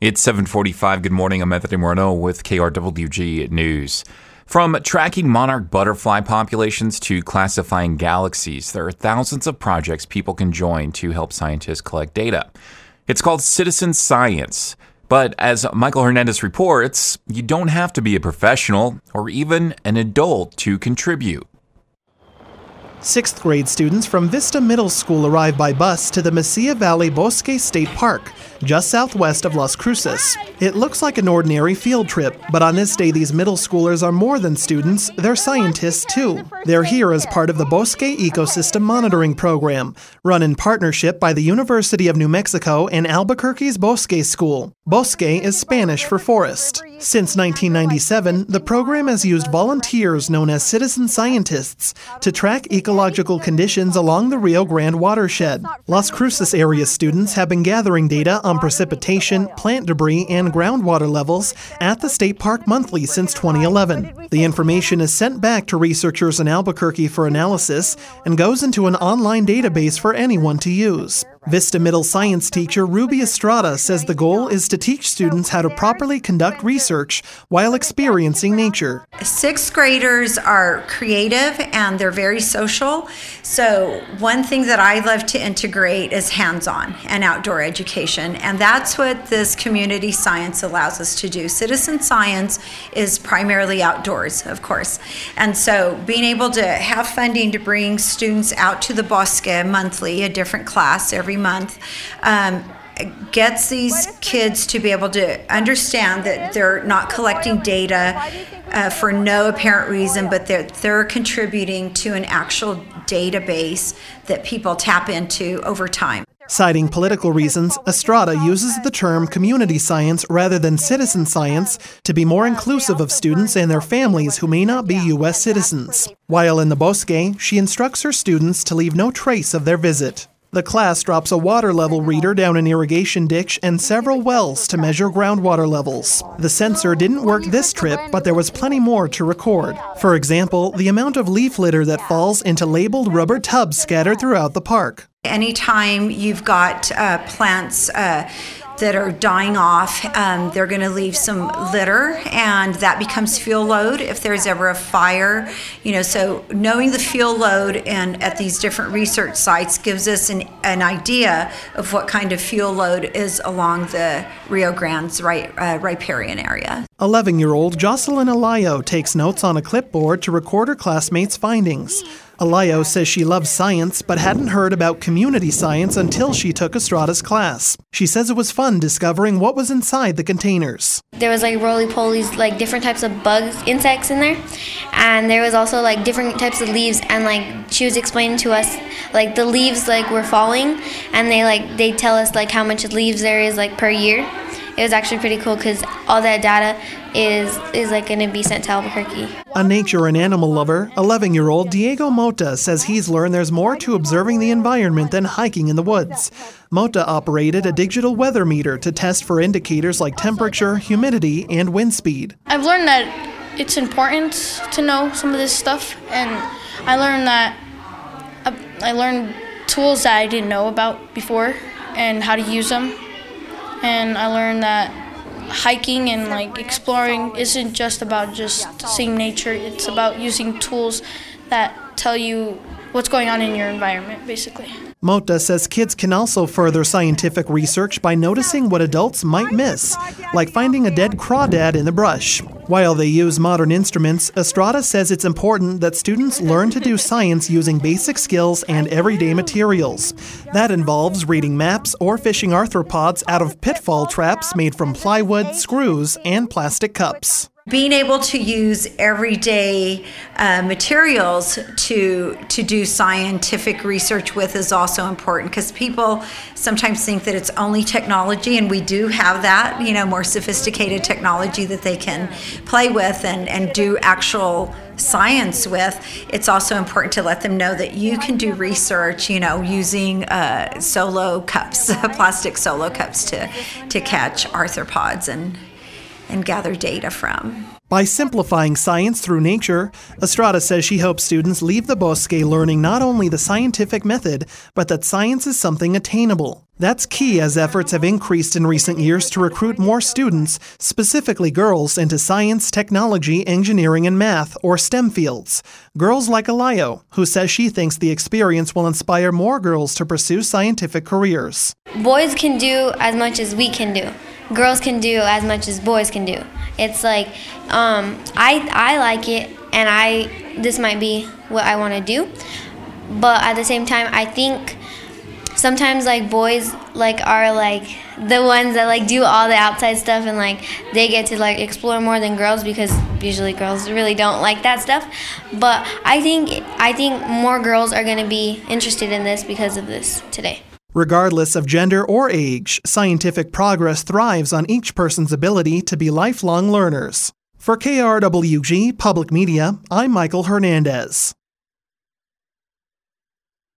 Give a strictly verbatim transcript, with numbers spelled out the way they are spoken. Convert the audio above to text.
It's seven forty-five. Good morning. I'm Anthony Morneau with K R W G News. From tracking monarch butterfly populations to classifying galaxies, there are thousands of projects people can join to help scientists collect data. It's called citizen science. But as Michael Hernandez reports, you don't have to be a professional or even an adult to contribute. Sixth grade students from Vista Middle School arrive by bus to the Mesilla Valley Bosque State Park, just southwest of Las Cruces. It looks like an ordinary field trip, but on this day these middle schoolers are more than students, they're scientists too. They're here as part of the Bosque Ecosystem Monitoring Program, run in partnership by the University of New Mexico and Albuquerque's Bosque School. Bosque is Spanish for forest. Since nineteen ninety-seven, the program has used volunteers known as citizen scientists to track ecological conditions along the Rio Grande watershed. Las Cruces area students have been gathering data on precipitation, plant debris, and groundwater levels at the state park monthly since twenty eleven. The information is sent back to researchers in Albuquerque for analysis and goes into an online database for anyone to use. Vista Middle science teacher Ruby Estrada says the goal is to teach students how to properly conduct research while experiencing nature. Sixth graders are creative and they're very social. So one thing that I love to integrate is hands-on and outdoor education. And that's what this community science allows us to do. Citizen science is primarily outdoors, of course. And so being able to have funding to bring students out to the Bosque monthly, a different class every month, um, gets these kids to be able to understand that they're not collecting data uh, for no apparent reason, but they're, they're contributing to an actual database that people tap into over time. Citing political reasons, Estrada uses the term community science rather than citizen science to be more inclusive of students and their families who may not be U S citizens. While in the Bosque, she instructs her students to leave no trace of their visit. The class drops a water level reader down an irrigation ditch and several wells to measure groundwater levels. The sensor didn't work this trip, but there was plenty more to record. For example, the amount of leaf litter that falls into labeled rubber tubs scattered throughout the park. Anytime you've got uh, plants uh, that are dying off, um, they're going to leave some litter, and that becomes fuel load if there's ever a fire. You know, so knowing the fuel load and at these different research sites gives us an, an idea of what kind of fuel load is along the Rio Grande's right, uh, riparian area. eleven-year-old Jocelyn Alayo takes notes on a clipboard to record her classmates' findings. Alayo says she loves science but hadn't heard about community science until she took Estrada's class. She says it was fun discovering what was inside the containers. There was like roly-polies, like different types of bugs, insects in there, and there was also like different types of leaves, and like she was explaining to us like the leaves like were falling, and they like they tell us like how much leaves there is like per year. It was actually pretty cool because all that data is is like going to be sent to Albuquerque. A nature and animal lover, eleven-year-old Diego Mota says he's learned there's more to observing the environment than hiking in the woods. Mota operated a digital weather meter to test for indicators like temperature, humidity, and wind speed. I've learned that it's important to know some of this stuff, and I learned that I learned tools that I didn't know about before and how to use them. And I learned that hiking and like exploring isn't just about just seeing nature. It's about using tools that tell you what's going on in your environment, basically. Mota says kids can also further scientific research by noticing what adults might miss, like finding a dead crawdad in the brush. While they use modern instruments, Estrada says it's important that students learn to do science using basic skills and everyday materials. That involves reading maps or fishing arthropods out of pitfall traps made from plywood, screws, and plastic cups. Being able to use everyday uh, materials to to do scientific research with is also important, because people sometimes think that it's only technology, and we do have that, you know, more sophisticated technology that they can play with and, and do actual science with. It's also important to let them know that you can do research, you know, using uh, solo cups, plastic solo cups to, to catch arthropods and and gather data from. By simplifying science through nature, Estrada says she hopes students leave the Bosque learning not only the scientific method, but that science is something attainable. That's key as efforts have increased in recent years to recruit more students, specifically girls, into science, technology, engineering, and math, or STEM fields. Girls like Alayo, who says she thinks the experience will inspire more girls to pursue scientific careers. Boys can do as much as we can do. Girls can do as much as boys can do. It's like, um, I, I like it, and I this might be what I want to do, but at the same time, I think sometimes like boys like are like the ones that like do all the outside stuff, and like they get to like explore more than girls, because usually girls really don't like that stuff. But I think I think more girls are going to be interested in this because of this today. Regardless of gender or age, scientific progress thrives on each person's ability to be lifelong learners. For K R W G Public Media, I'm Michael Hernandez.